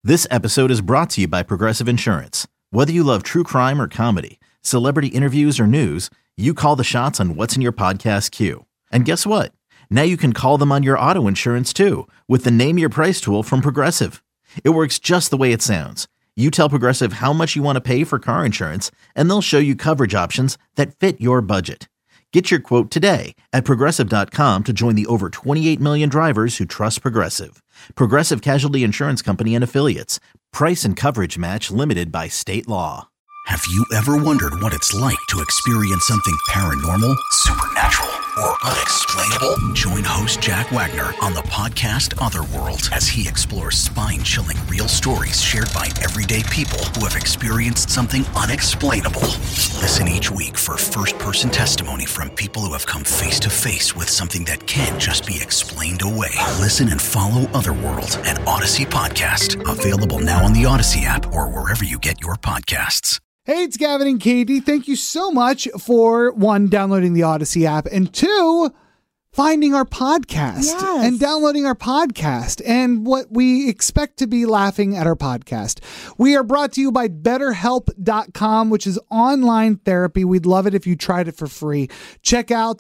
This episode is brought to you by Progressive Insurance. Whether you love true crime or comedy, celebrity interviews or news, you call the shots on what's in your podcast queue. And guess what? Now you can call them on your auto insurance too with the Name Your Price tool from Progressive. It works just the way it sounds. You tell Progressive how much you want to pay for car insurance, and they'll show you coverage options that fit your budget. Get your quote today at Progressive.com to join the over 28 million drivers who trust Progressive. Progressive Casualty Insurance Company and Affiliates. Price and coverage match limited by state law. Have you ever wondered what it's like to experience something paranormal, supernatural, or unexplainable? Join host Jack Wagner on the podcast Otherworld as he explores spine-chilling real stories shared by everyday people who have experienced something unexplainable. Listen each week for first-person testimony from people who have come face-to-face with something that can't just be explained away. Listen and follow Otherworld, an Odyssey podcast. Available now on the Odyssey app or wherever you get your podcasts. Hey, it's Gavin and Katie. Thank you so much for, one, downloading the Odyssey app, and two, finding our podcast and downloading our podcast and what we expect to be laughing at our podcast. We are brought to you by BetterHelp.com, which is online therapy. We'd love it if you tried it for free. Check out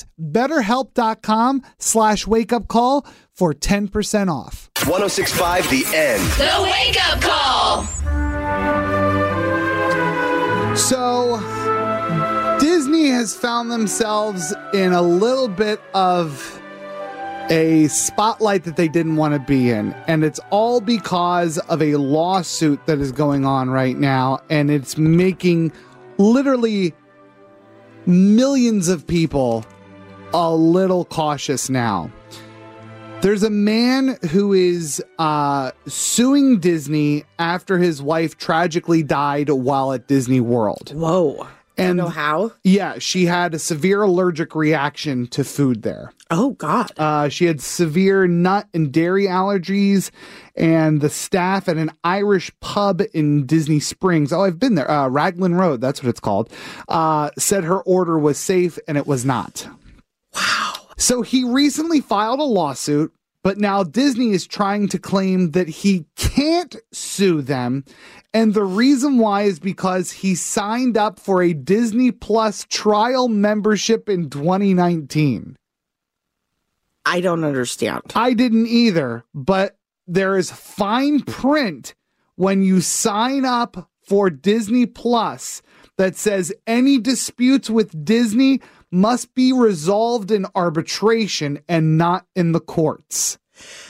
BetterHelp.com/wakeupcall for 10% off. 106.5 The End. The Wake Up Call. So, Disney has found themselves in a little bit of a spotlight that they didn't want to be in. And it's all because of a lawsuit that is going on right now. And it's making literally millions of people a little cautious now. There's a man who is suing Disney after his wife tragically died while at Disney World. Whoa. And you know how? Yeah, she had a severe allergic reaction to food there. Oh, God. She had severe nut and dairy allergies, and the staff at an Irish pub in Disney Springs, I've been there, Raglan Road, that's what it's called, said her order was safe, and it was not. Wow. So he recently filed a lawsuit, but now Disney is trying to claim that he can't sue them. And the reason why is because he signed up for a Disney Plus trial membership in 2019. I don't understand. I didn't either, but there is fine print when you sign up for Disney Plus that says any disputes with Disney must be resolved in arbitration and not in the courts.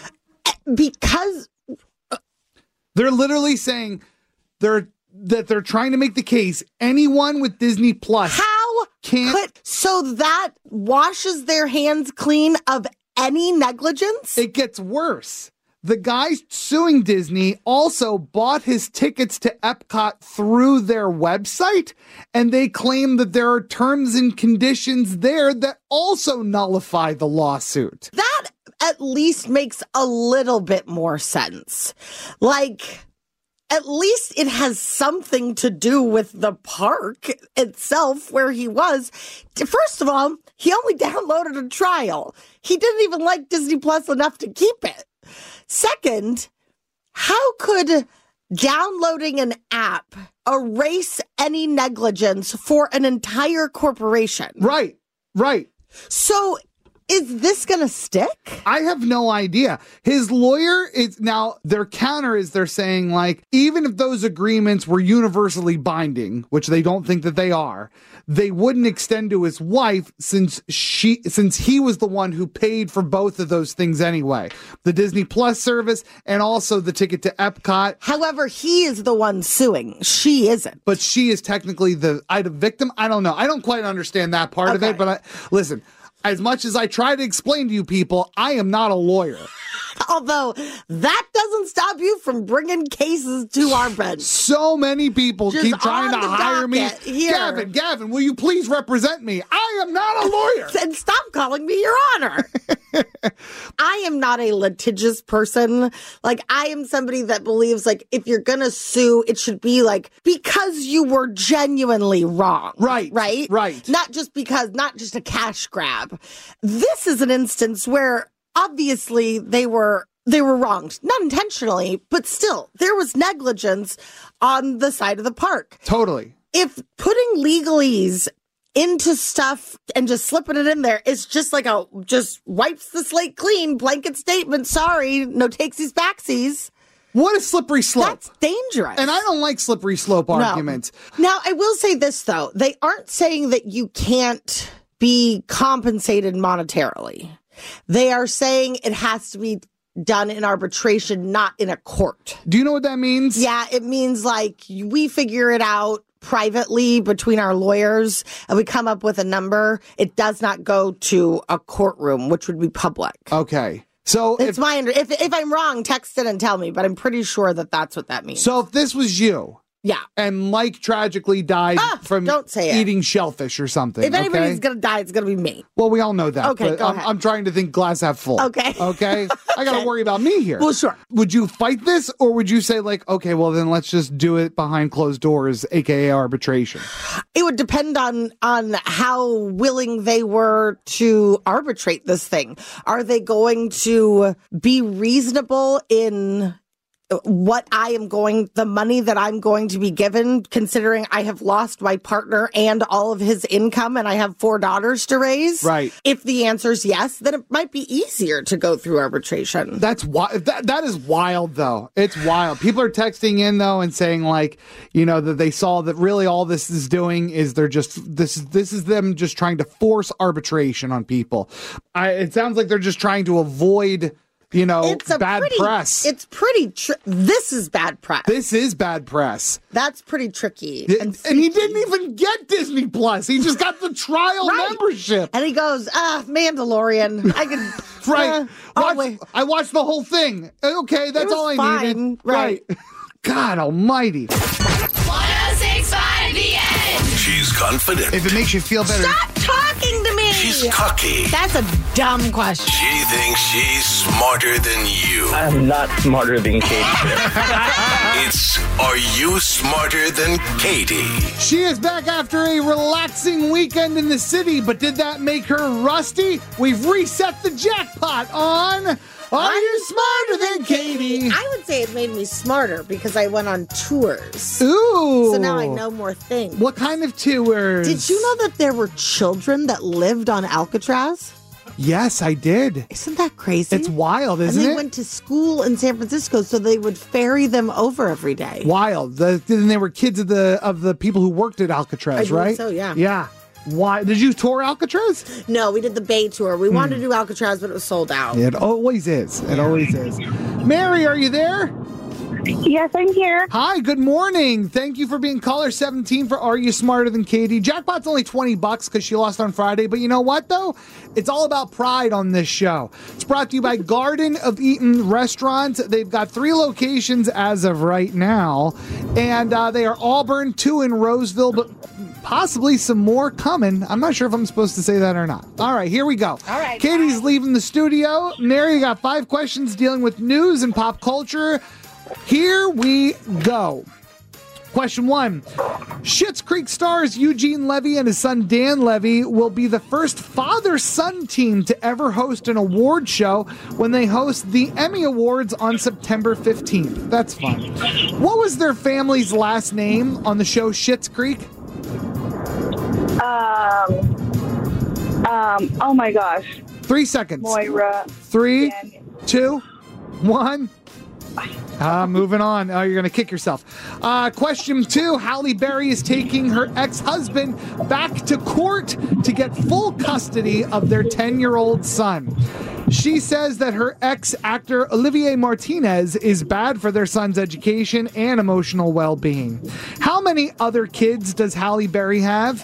Because they're literally saying they're trying to make the case anyone with Disney Plus so that washes their hands clean of any negligence? It gets worse. The guy suing Disney also bought his tickets to Epcot through their website, and they claim that there are terms and conditions there that also nullify the lawsuit. That at least makes a little bit more sense. Like, at least it has something to do with the park itself where he was. First of all, he only downloaded a trial. He didn't even like Disney Plus enough to keep it. Second, how could downloading an app erase any negligence for an entire corporation? Right. So is this going to stick? I have no idea. His lawyer is now, their counter is they're saying, like, even if those agreements were universally binding, which they don't think that they are, they wouldn't extend to his wife since he was the one who paid for both of those things anyway. The Disney Plus service and also the ticket to Epcot. However, he is the one suing. She isn't. But she is technically the victim. I don't know. I don't quite understand that part of it, but listen, as much as I try to explain to you people, I am not a lawyer. Although that doesn't stop you from bringing cases to our bench. So many people Just keep trying to hire me. Here. Gavin, will you please represent me? I am not a lawyer. And stop calling me Your Honor. I am not a litigious person. Like, I am somebody that believes, like, if you're going to sue, it should be, like, because you were genuinely wrong. Right. Not just a cash grab. This is an instance where obviously they were they were wronged. Not intentionally, but still, there was negligence on the side of the park. Totally. If putting legalese into stuff and just slipping it in there is just like just wipes the slate clean, blanket statement, sorry, no takesies backsies. What a slippery slope. That's dangerous. And I don't like slippery slope arguments. Now, I will say this, though. They aren't saying that you can't be compensated monetarily. They are saying it has to be done in arbitration, not in a court. Do you know what that means? Yeah, it means like we figure it out privately between our lawyers and we come up with a number. It does not go to a courtroom, which would be public. Okay. So it's if I'm wrong, text it and tell me, but I'm pretty sure that that's what that means. So if this was you, yeah, and Mike tragically died from don't say eating shellfish or something. If anybody's gonna die, it's gonna be me. Well, we all know that. Okay, but go ahead. I'm trying to think glass half full. Okay. Okay. I gotta worry about me here. Well, sure. Would you fight this, or would you say like, okay, well then let's just do it behind closed doors, aka arbitration? It would depend on how willing they were to arbitrate this thing. Are they going to be reasonable in what the money that I'm going to be given, considering I have lost my partner and all of his income and I have 4 daughters to raise? Right. If the answer is yes, then it might be easier to go through arbitration. That's that is wild, though. It's wild. People are texting in, though, and saying, like, that they saw that really all this is doing is they're just, this is them just trying to force arbitration on people. It sounds like they're just trying to avoid bad press. It's pretty this is bad press. This is bad press. That's pretty tricky. And he didn't even get Disney Plus. He just got the trial membership. And he goes, Mandalorian. I can... Right. I watched the whole thing. Okay, that's all I needed. Right. God almighty. 106.5 The End. She's confident. If it makes you feel better. Stop talking to me. She's cocky. That's a dumb question. She thinks she's smarter than you. I'm not smarter than Katie. It's Are You Smarter Than Katie? She is back after a relaxing weekend in the city, but did that make her rusty? We've reset the jackpot on Are You Smarter Than Katie? I would say it made me smarter because I went on tours. Ooh. So now I know more things. What kind of tours? Did you know that there were children that lived on Alcatraz? Yes, I did. Isn't that crazy? It's wild, isn't it? And they went to school in San Francisco, so they would ferry them over every day. Wild. And they were kids of the people who worked at Alcatraz, right? So, yeah. Yeah. Why did you tour Alcatraz? No, we did the Bay tour. We wanted to do Alcatraz, but it was sold out. It always is. It always is. Mary, are you there? Yes, I'm here. Hi, good morning. Thank you for being caller 17 for Are You Smarter Than Katie? Jackpot's only $20 because she lost on Friday, but you know what, though? It's all about pride on this show. It's brought to you by Garden of Eden Restaurants. They've got 3 locations as of right now, and they are Auburn, 2 in Roseville, but possibly some more coming. I'm not sure if I'm supposed to say that or not. All right, here we go. All right. Katie's leaving the studio. Mary, you got 5 questions dealing with news and pop culture. Here we go. Question 1. Schitt's Creek stars Eugene Levy and his son Dan Levy will be the first father-son team to ever host an award show when they host the Emmy Awards on September 15th. That's fun. What was their family's last name on the show Schitt's Creek? Oh my gosh. 3 seconds. Moira. 3, 2, 1. Moving on. Oh, you're going to kick yourself. Question 2. Halle Berry is taking her ex-husband back to court to get full custody of their 10-year-old son. She says that her ex-actor Olivier Martinez is bad for their son's education and emotional well-being. How many other kids does Halle Berry have?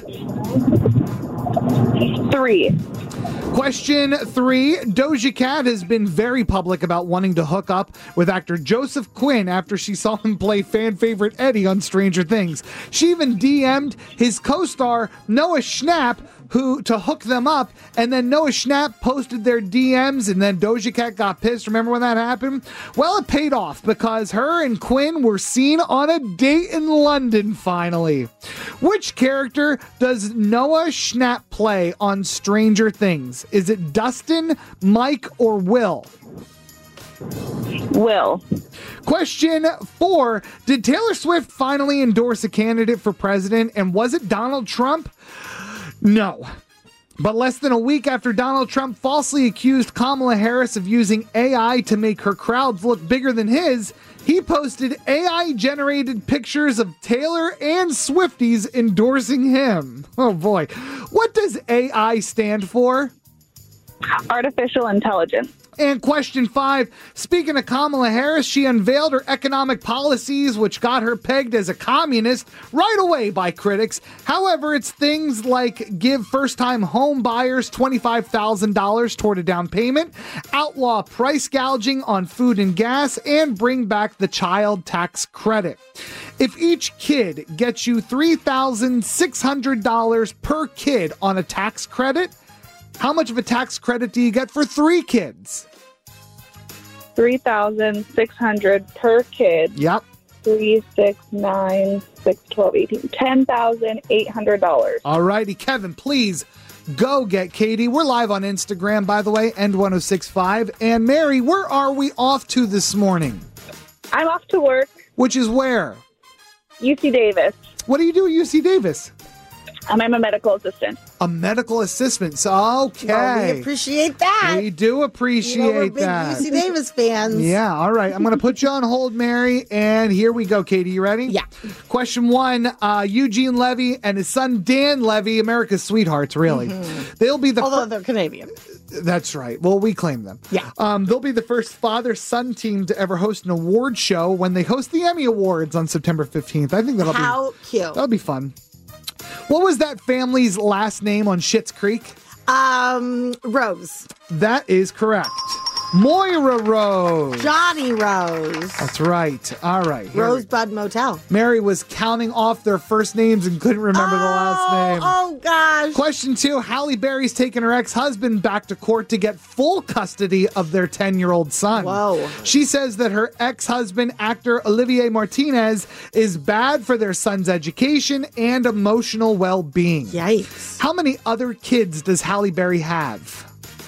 3. Question 3. Doja Cat has been very public about wanting to hook up with actor Joseph Quinn after she saw him play fan favorite Eddie on Stranger Things. She even DM'd his co-star Noah Schnapp to hook them up, and then Noah Schnapp posted their DMs, and then Doja Cat got pissed. Remember when that happened? Well, it paid off because her and Quinn were seen on a date in London finally. Which character does Noah Schnapp play on Stranger Things? Is it Dustin, Mike, or Will? Will. Question 4. Did Taylor Swift finally endorse a candidate for president, and was it Donald Trump? No. But less than a week after Donald Trump falsely accused Kamala Harris of using AI to make her crowds look bigger than his, he posted AI-generated pictures of Taylor and Swifties endorsing him. Oh boy. What does AI stand for? Artificial intelligence. And question 5, speaking of Kamala Harris, she unveiled her economic policies, which got her pegged as a communist right away by critics. However, it's things like give first-time home buyers $25,000 toward a down payment, outlaw price gouging on food and gas, and bring back the child tax credit. If each kid gets you $3,600 per kid on a tax credit, how much of a tax credit do you get for 3 kids? $3,600 per kid. Yep. 3, 6, 9, 6, 12, 18. $10,800. All righty, Kevin, please go get Katie. We're live on Instagram, by the way, End1065. And Mary, where are we off to this morning? I'm off to work. Which is where? UC Davis. What do you do at UC Davis? I'm a medical assistant. A medical assistant. So, okay. Well, we appreciate that. We do appreciate we're big that. UC Davis fans. Yeah, all right. I'm going to put you on hold, Mary, and here we go, Katie. You ready? Yeah. Question 1, Eugene Levy and his son Dan Levy, America's sweethearts, really. They'll be the Although they're Canadian. That's right. Well, we claim them. Yeah. They'll be the first father-son team to ever host an award show when they host the Emmy Awards on September 15th. I think How cute. that'll be fun. What was that family's last name on Schitt's Creek? Rose. That is correct. Moira Rose. Johnny Rose. That's right. All right. here we- Rosebud Motel. Mary was counting off their first names and couldn't remember the last name. Oh, gosh. Question 2, Halle Berry's taken her ex-husband back to court to get full custody of their 10-year-old son. Whoa. She says that her ex-husband, actor Olivier Martinez, is bad for their son's education and emotional well-being. Yikes. How many other kids does Halle Berry have?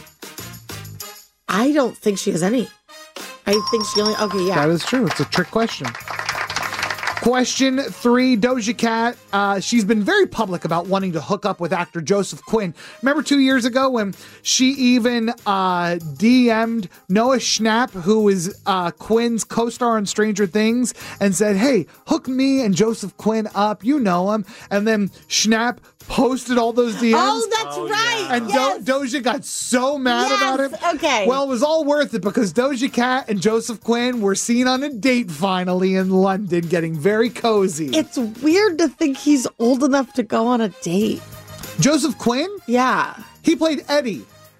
I don't think she has any. I think she only... Okay, yeah. That is true. It's a trick question. Question 3, Doja Cat. She's been very public about wanting to hook up with actor Joseph Quinn. Remember 2 years ago when she even DM'd Noah Schnapp, who is Quinn's co-star on Stranger Things, and said, hey, hook me and Joseph Quinn up. You know him. And then Schnapp posted all those DMs. Oh, that's right. And yes. Doja got so mad about it. Okay. Well, it was all worth it because Doja Cat and Joseph Quinn were seen on a date finally in London, getting very cozy. It's weird to think he's old enough to go on a date. Joseph Quinn? Yeah. He played Eddie.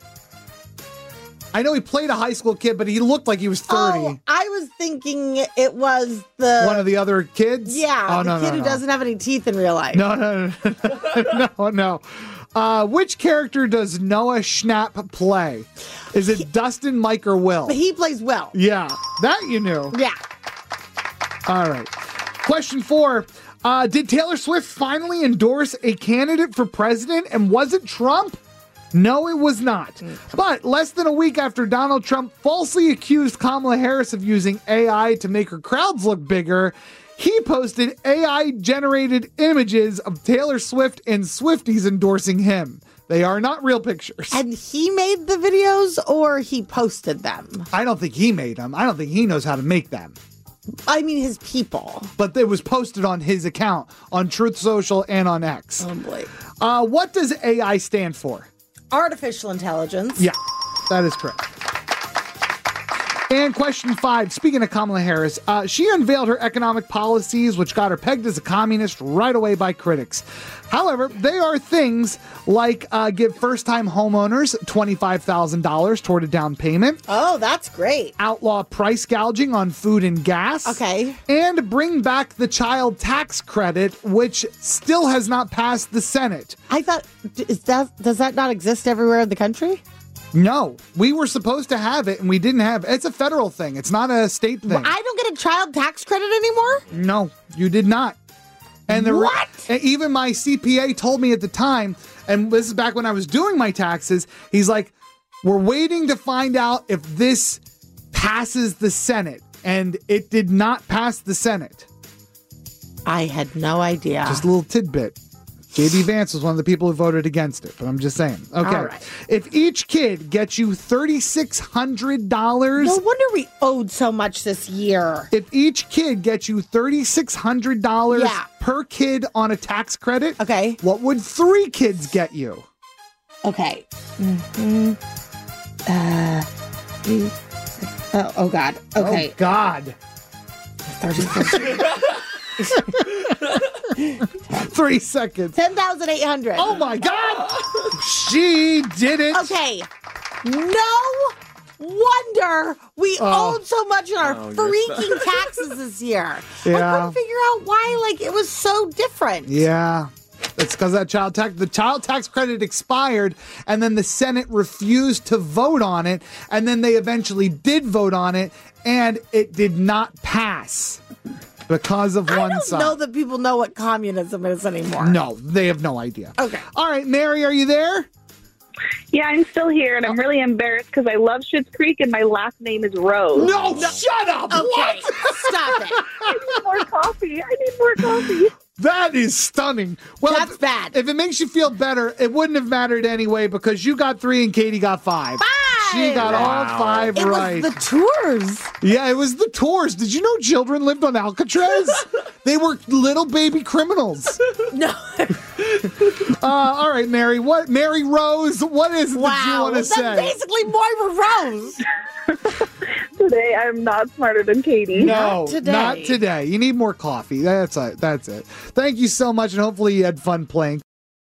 I know he played a high school kid, but he looked like he was 30. Oh, I was thinking it was the... One of the other kids? Yeah, Oh, the kid who doesn't have any teeth in real life. No. Which character does Noah Schnapp play? Is it Dustin, Mike, or Will? He plays Will. Yeah, that you knew. Yeah. All right. Question 4. Did Taylor Swift finally endorse a candidate for president, and was it Trump? No, it was not. But less than a week after Donald Trump falsely accused Kamala Harris of using AI to make her crowds look bigger, he posted AI-generated images of Taylor Swift and Swifties endorsing him. They are not real pictures. And he made the videos or he posted them? I don't think he made them. I don't think he knows how to make them. I mean, his people. But it was posted on his account on Truth Social and on X. Oh, boy. What does AI stand for? Artificial intelligence. Yeah, that is correct. And question 5, speaking of Kamala Harris, she unveiled her economic policies, which got her pegged as a communist right away by critics. However, they are things like give first-time homeowners $25,000 toward a down payment. Oh, that's great. Outlaw price gouging on food and gas. Okay. And bring back the child tax credit, which still has not passed the Senate. I thought, does that not exist everywhere in the country? No, we were supposed to have it and we didn't have it. It's a federal thing. It's not a state thing. I don't get a child tax credit anymore? No, you did not. And What? And even my CPA told me at the time, and this is back when I was doing my taxes, he's like, we're waiting to find out if this passes the Senate, and it did not pass the Senate. I had no idea. Just a little tidbit. J.D. Vance was one of the people who voted against it, but I'm just saying. Okay. All right. If each kid gets you $3,600... No wonder we owed so much this year. If each kid gets you $3,600 Yeah. per kid on a tax credit, Okay. what would 3 kids get you? Okay. Oh, God. Okay. Oh, God. 3 seconds. 10,800. Oh, my God. She did it. Okay. No wonder we owed so much in our freaking taxes this year. Yeah. I couldn't figure out why, like, it was so different. Yeah. It's because that the child tax credit expired, and then the Senate refused to vote on it, and then they eventually did vote on it, and it did not pass because of one I side. don't know that people know what communism is anymore. No, they have no idea. Okay. All right, Mary, are you there? Yeah, I'm still here, and I'm really embarrassed because I love Schitt's Creek, and my last name is Rose. No, shut up. Okay, What? stop it. I need more coffee. I need more coffee. That is stunning. Well, That's bad. If it makes you feel better, it wouldn't have mattered anyway because you got 3 and Katie got 5. 5! She got all 5 It right. was the tours. Yeah, it was the tours. Did you know children lived on Alcatraz? They were little baby criminals. No. All right, Mary. Mary Rose, what is it that you Wow. want to That's say? basically Moira Rose. Today, I'm not smarter than Katie. No, today. not today. You need more coffee. That's it. Thank you so much, and hopefully you had fun playing.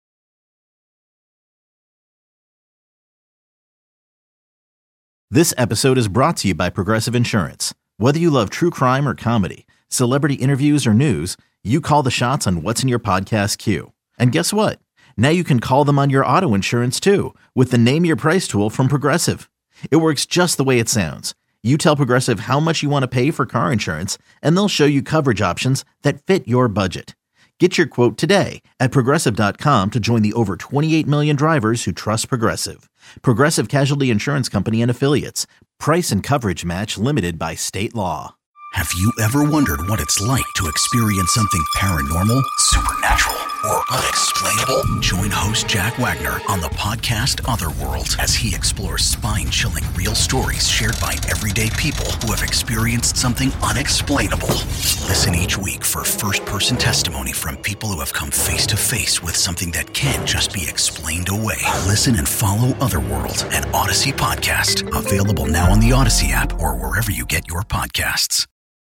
This episode is brought to you by Progressive Insurance. Whether you love true crime or comedy, celebrity interviews or news, you call the shots on what's in your podcast queue. And guess what? Now you can call them on your auto insurance too with the Name Your Price tool from Progressive. It works just the way it sounds. You tell Progressive how much you want to pay for car insurance, and they'll show you coverage options that fit your budget. Get your quote today at Progressive.com to join the over 28 million drivers who trust Progressive. Progressive Casualty Insurance Company and Affiliates. Price and coverage match limited by state law. Have you ever wondered what it's like to experience something paranormal, supernatural, or unexplainable? Join host Jack Wagner on the podcast Otherworld as he explores spine-chilling real stories shared by everyday people who have experienced something unexplainable. Listen each week for first-person testimony from people who have come face-to-face with something that can't just be explained away. Listen and follow Otherworld, an Odyssey podcast. Available now on the Odyssey app or wherever you get your podcasts.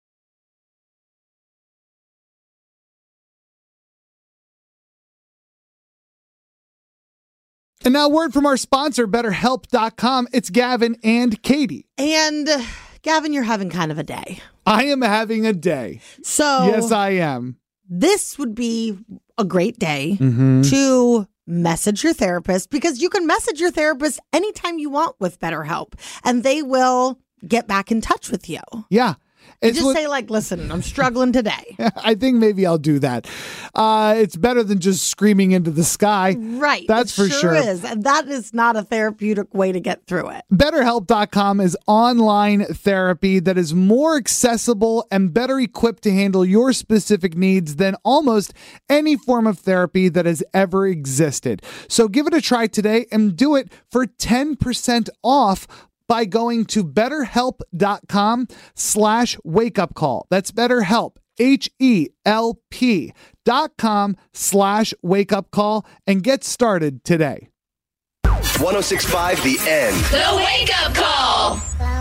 And now, word from our sponsor, BetterHelp.com. It's Gavin and Katie. And Gavin, you're having kind of a day. I am having a day. So Yes, I am. this would be a great day to message your therapist, because you can message your therapist anytime you want with BetterHelp, and they will get back in touch with you. Yeah. And just say, like, listen, I'm struggling today. I think maybe I'll do that. It's better than just screaming into the sky. Right. That's it for sure. is. And that is not a therapeutic way to get through it. BetterHelp.com is online therapy that is more accessible and better equipped to handle your specific needs than almost any form of therapy that has ever existed. So give it a try today and do it for 10% off by going to BetterHelp.com/wakeupcall. That's BetterHelp, HELP.com/wakeupcall, and get started today. 1065 The End. The Wake Up Call.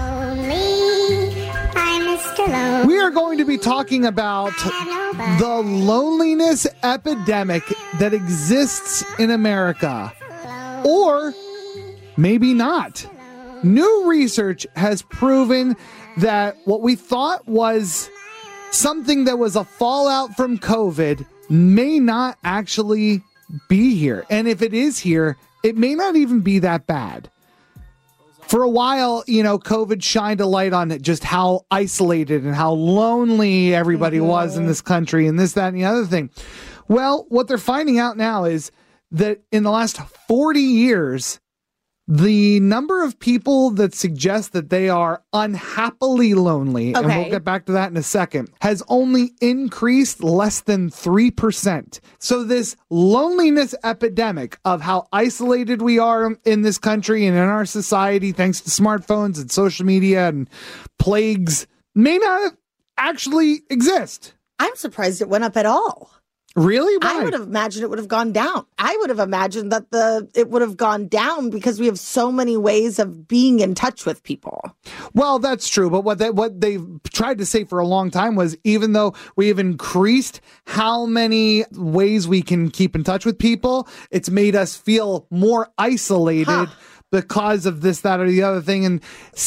We are going to be talking about the loneliness epidemic that exists in America. Or maybe not. New research has proven that what we thought was something that was a fallout from COVID may not actually be here. And if it is here, it may not even be that bad. For a while, COVID shined a light on it, just how isolated and how lonely everybody was in this country, and this, that, and the other thing. Well, what they're finding out now is that in the last 40 years, The number of people that suggest that they are unhappily lonely, and we'll get back to that in a second, has only increased less than 3%. So this loneliness epidemic of how isolated we are in this country and in our society, thanks to smartphones and social media and plagues, may not actually exist. I'm surprised it went up at all. Really? Why? I would have imagined it would have gone down. I would have imagined that it would have gone down because we have so many ways of being in touch with people. Well, that's true. But what they've tried to say for a long time was, even though we have increased how many ways we can keep in touch with people, it's made us feel more isolated because of this, that, or the other thing. And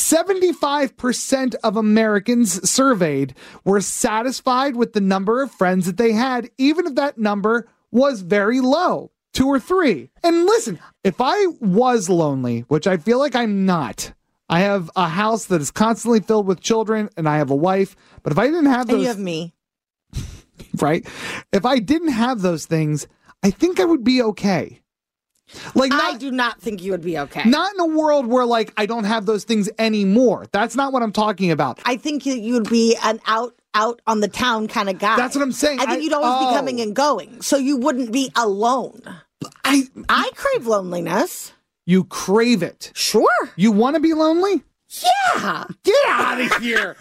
75% of Americans surveyed were satisfied with the number of friends that they had, even if that number was very low, 2 or 3. And listen, if I was lonely, which I feel like I'm not, I have a house that is constantly filled with children and I have a wife, but if I didn't have those... And you have me. Right? If I didn't have those things, I think I would be okay. I do not think you would be okay. Not in a world where, I don't have those things anymore. That's not what I'm talking about. I think you would be an out on the town kind of guy. That's what I'm saying. I think you'd always be coming and going, so you wouldn't be alone. I crave loneliness. You crave it. Sure. You want to be lonely? Yeah. Get out of here.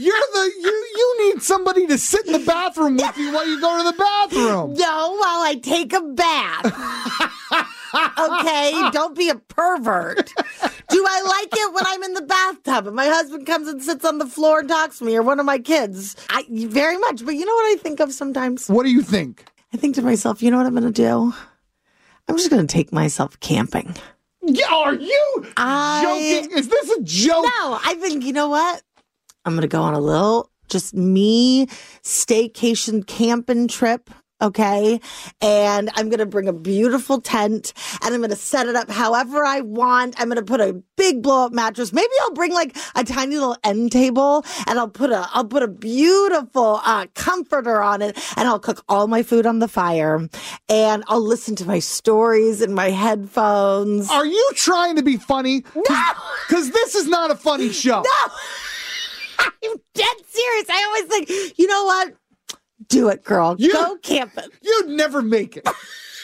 You need somebody to sit in the bathroom with you while you go to the bathroom. No, while I take a bath. Okay, don't be a pervert. Do I like it when I'm in the bathtub and my husband comes and sits on the floor and talks to me, or one of my kids? Very much. But you know what I think of sometimes? What do you think? I think to myself, you know what I'm going to do? I'm just going to take myself camping. Yeah, are you joking? Is this a joke? No, I think, you know what? I'm going to go on a little, just me, staycation camping trip. Okay. And I'm going to bring a beautiful tent and I'm going to set it up however I want. I'm going to put a big blow up mattress. Maybe I'll bring a tiny little end table and I'll put a beautiful comforter on it, and I'll cook all my food on the fire and I'll listen to my stories in my headphones. Are you trying to be funny? No. Because this is not a funny show. No. I'm dead serious. I always think, you know what? Do it, girl. Go camping. You'd never make it.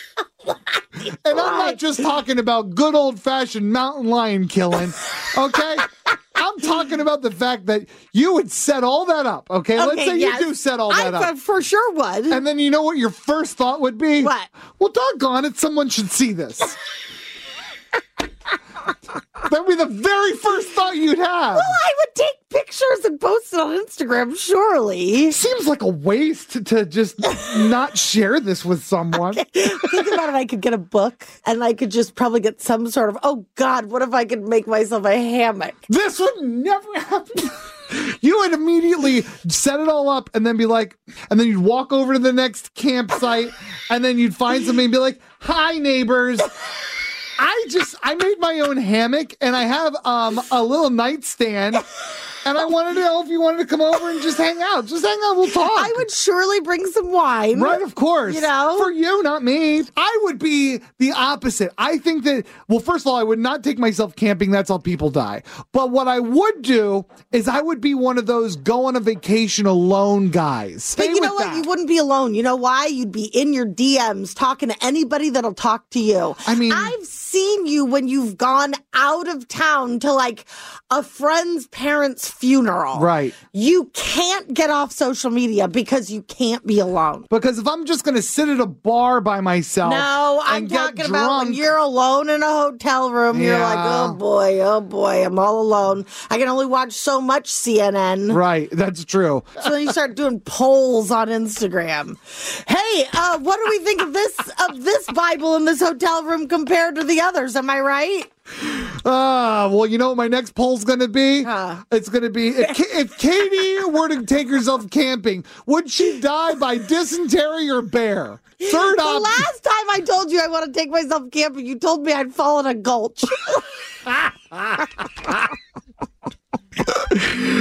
And I'm not just talking about good old-fashioned mountain lion killing, okay? I'm talking about the fact that you would set all that up, okay? Let's say you do set all that up. I for sure would. And then you know what your first thought would be? What? Well, doggone it, someone should see this. That would be the very first thought you'd have. Well, I would take pictures and post it on Instagram, surely. Seems like a waste to just not share this with someone. Okay. Think about it. I could get a book and I could just probably get some sort of, oh God, what if I could make myself a hammock? This would never happen. You would immediately set it all up and then be like, and then you'd walk over to the next campsite and then you'd find somebody and be like, hi, neighbors. I made my own hammock and I have a little nightstand and I wanted to know if you wanted to come over and just hang out. Just hang out, we'll talk. I would surely bring some wine. Right, of course. You know? For you, not me. I would be the opposite. I think that, well, first of all, I would not take myself camping. That's how people die. But what I would do is I would be one of those go on a vacation alone guys. But you know what? You wouldn't be alone. You know why? You'd be in your DMs talking to anybody that'll talk to you. I mean, I've seen you when you've gone out of town to a friend's parents' funeral. Right. You can't get off social media because you can't be alone. Because if I'm just going to sit at a bar by myself. No, I'm talking about when you're alone in a hotel room. You're like, oh boy, I'm all alone. I can only watch so much CNN. Right, that's true. So then you start doing polls on Instagram. Hey, what do we think of this Bible in this hotel room compared to the others? Am I right? Well, you know what my next poll's going to be? It's going to be, if Katie were to take herself camping, would she die by dysentery or bear? Third option. The last time I told you I want to take myself camping, you told me I'd fall in a gulch. Hey,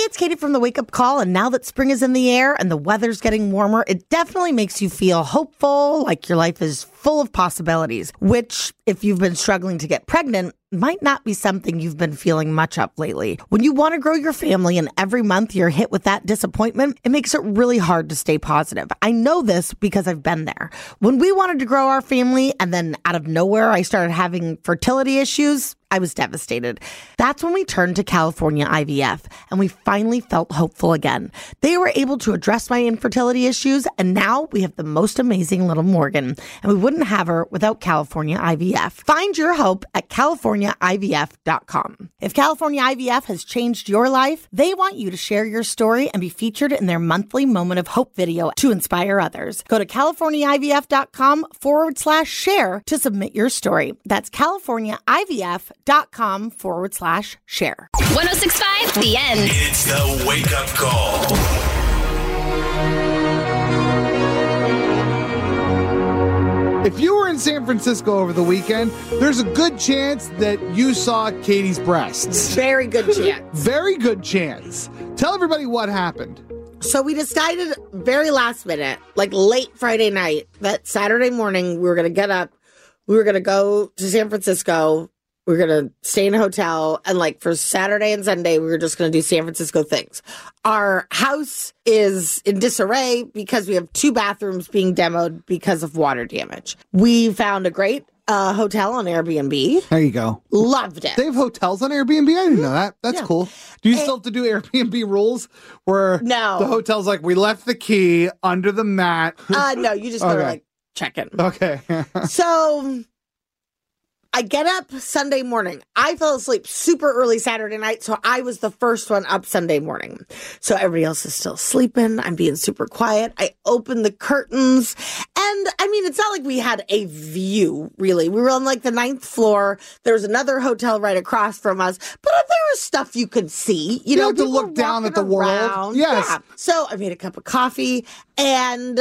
it's Katie from the Wake Up Call, and now that spring is in the air and the weather's getting warmer, it definitely makes you feel hopeful, like your life is full of possibilities, which, if you've been struggling to get pregnant, might not be something you've been feeling much of lately. When you want to grow your family and every month you're hit with that disappointment, it makes it really hard to stay positive. I know this because I've been there. When we wanted to grow our family and then out of nowhere I started having fertility issues, I was devastated. That's when we turned to California IVF, and we finally felt hopeful again. They were able to address my infertility issues, and now we have the most amazing little Morgan, and we wouldn't have her without California IVF. Find your hope at CaliforniaIVF.com. If California IVF has changed your life, they want you to share your story and be featured in their monthly Moment of Hope video to inspire others. Go to CaliforniaIVF.com/share to submit your story. That's CaliforniaIVF.com/share. 1065 The End. It's the Wake Up Call. If you were in San Francisco over the weekend, there's a good chance that you saw Katie's breasts. Very good chance. Very good chance. Tell everybody what happened. So we decided very last minute, like late Friday night, that Saturday morning we were going to get up. We were going to go to San Francisco. We were going to stay in a hotel. And like for Saturday and Sunday, we were just going to do San Francisco things. Our house is in disarray because we have 2 bathrooms being demoed because of water damage. We found a great hotel on Airbnb. There you go. Loved it. They have hotels on Airbnb? I didn't know that. That's cool. Do you still have to do Airbnb rules where No. the hotel's like, we left the key under the mat? No, you just go to Okay. like check in. Okay. So I get up Sunday morning. I fell asleep super early Saturday night, so I was the first one up Sunday morning. So everybody else is still sleeping. I'm being super quiet. I open the curtains, and I mean, it's not like we had a view, really. We were on like the 9th floor. There was another hotel right across from us, but there was stuff you could see. You know, like to people look down at the walking world. around. Yes. Yeah. So I made a cup of coffee, and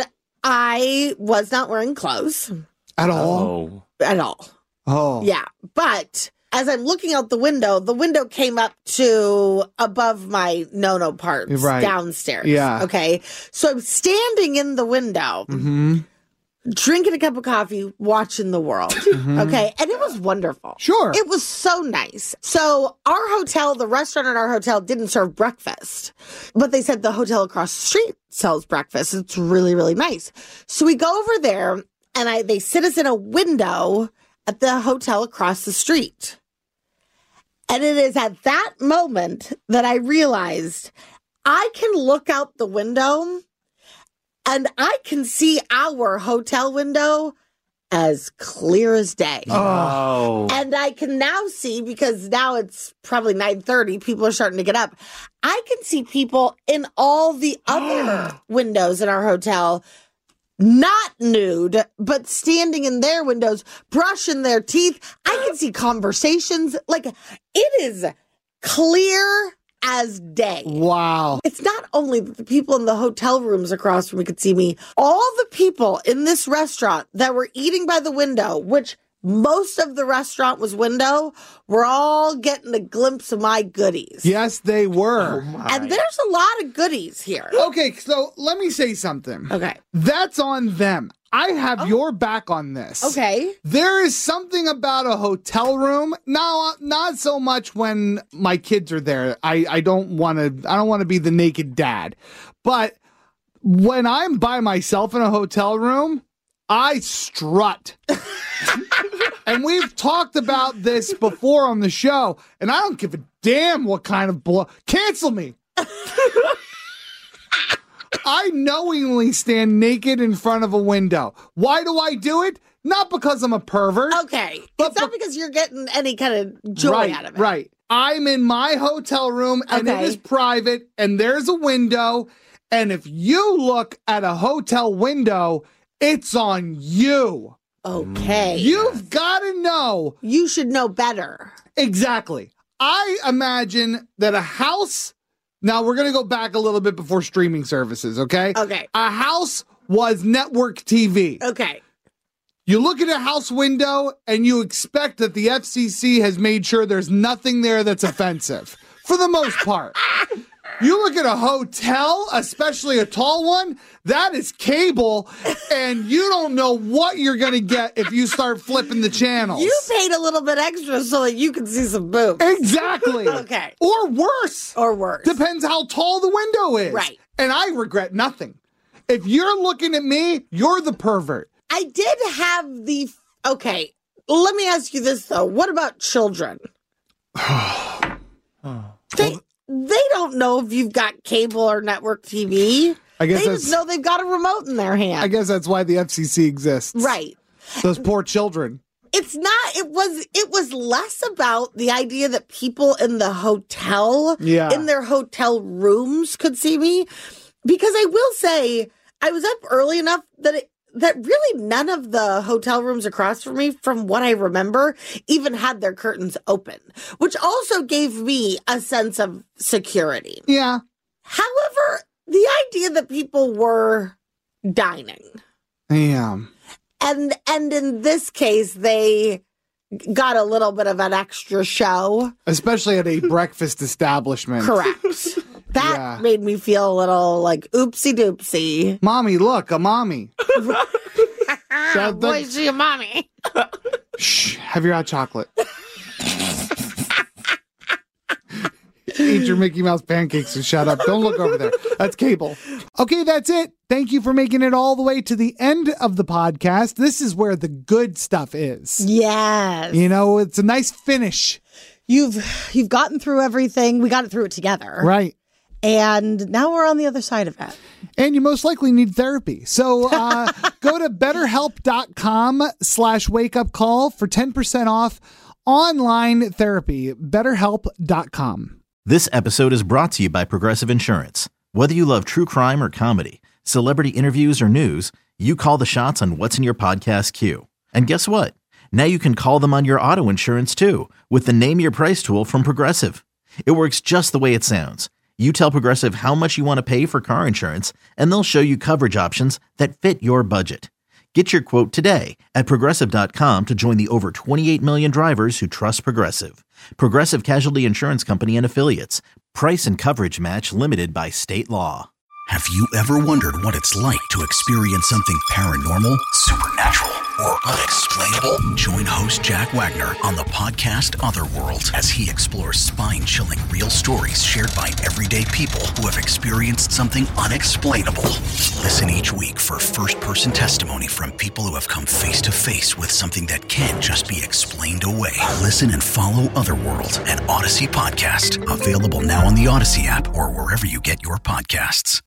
I was not wearing clothes At all? at all. Oh. Yeah. But as I'm looking out the window came up to above my no parts Right. downstairs. Yeah. Okay. So I'm standing in the window, drinking a cup of coffee, watching the world. Okay. And it was wonderful. Sure. It was so nice. So our hotel, the restaurant at our hotel didn't serve breakfast, but they said the hotel across the street sells breakfast. It's really, really nice. So we go over there and they sit us in a window at the hotel across the street. And it is at that moment that I realized I can look out the window and I can see our hotel window as clear as day. Oh. And I can now see, because now it's probably 9:30, people are starting to get up. I can see people in all the other windows in our hotel, not nude, but standing in their windows, brushing their teeth. I can see conversations. Like, it is clear as day. Wow. It's not only that the people in the hotel rooms across from me could see me, all the people in this restaurant that were eating by the window, which most of the restaurant was window, were all getting a glimpse of my goodies. Yes, they were. And there's a lot of goodies here. Okay, so let me say something. Okay. That's on them. I have your back on this. Okay. There is something about a hotel room. No, not so much when my kids are there. I don't want to be the naked dad. But when I'm by myself in a hotel room, I strut. And we've talked about this before on the show, and I don't give a damn what kind of cancel me. I knowingly stand naked in front of a window. Why do I do it? Not because I'm a pervert. Okay. But- It's not because you're getting any kind of joy out of it. Right. I'm in my hotel room, and it Okay. is private, and there's a window, and if you look at a hotel window, it's on you. Okay. You've got to know. You should know better. Exactly. I imagine that a house, now we're going to go back a little bit before streaming services, okay? Okay. A house was network TV. Okay. You look at a house window and you expect that the FCC has made sure there's nothing there that's offensive, for the most part. You look at a hotel, especially a tall one, that is cable, and you don't know what you're going to get if you start flipping the channels. You paid a little bit extra so that you can see some boobs. Exactly. Okay. Or worse. Or worse. Depends how tall the window is. Right. And I regret nothing. If you're looking at me, you're the pervert. I did have the... Okay, let me ask you this, though. What about children? They don't know if you've got cable or network TV. I guess they just know they've got a remote in their hand. I guess that's why the FCC exists. Right. Those poor children. It's not, it was less about the idea that people in the hotel, in their hotel rooms could see me. Because I will say, I was up early enough that really none of the hotel rooms across from me, from what I remember, even had their curtains open, which also gave me a sense of security. Yeah. However, the idea that people were dining. Yeah. And in this case, they got a little bit of an extra show. Especially at a breakfast establishment. Correct. That made me feel a little like oopsie doopsie. Mommy, look, a mommy. Boy, is she a mommy? Shh, have your hot chocolate. Eat your Mickey Mouse pancakes and shut up. Don't look over there. That's cable. Okay, that's it. Thank you for making it all the way to the end of the podcast. This is where the good stuff is. Yes. You know, it's a nice finish. You've gotten through everything. We got it through it together. Right. And now we're on the other side of it. And you most likely need therapy. So go to betterhelp.com/wakeupcall for 10% off online therapy. Betterhelp.com. This episode is brought to you by Progressive Insurance. Whether you love true crime or comedy, celebrity interviews or news, you call the shots on what's in your podcast queue. And guess what? Now you can call them on your auto insurance too with the Name Your Price tool from Progressive. It works just the way it sounds. You tell Progressive how much you want to pay for car insurance, and they'll show you coverage options that fit your budget. Get your quote today at Progressive.com to join the over 28 million drivers who trust Progressive. Progressive Casualty Insurance Company and Affiliates. Price and coverage match limited by state law. Have you ever wondered what it's like to experience something paranormal, supernatural, or unexplainable? Join host Jack Wagner on the podcast Otherworld as he explores spine-chilling real stories shared by everyday people who have experienced something unexplainable. Listen each week for first-person testimony from people who have come face-to-face with something that can't just be explained away. Listen and follow Otherworld, an Odyssey podcast. Available now on the Odyssey app or wherever you get your podcasts.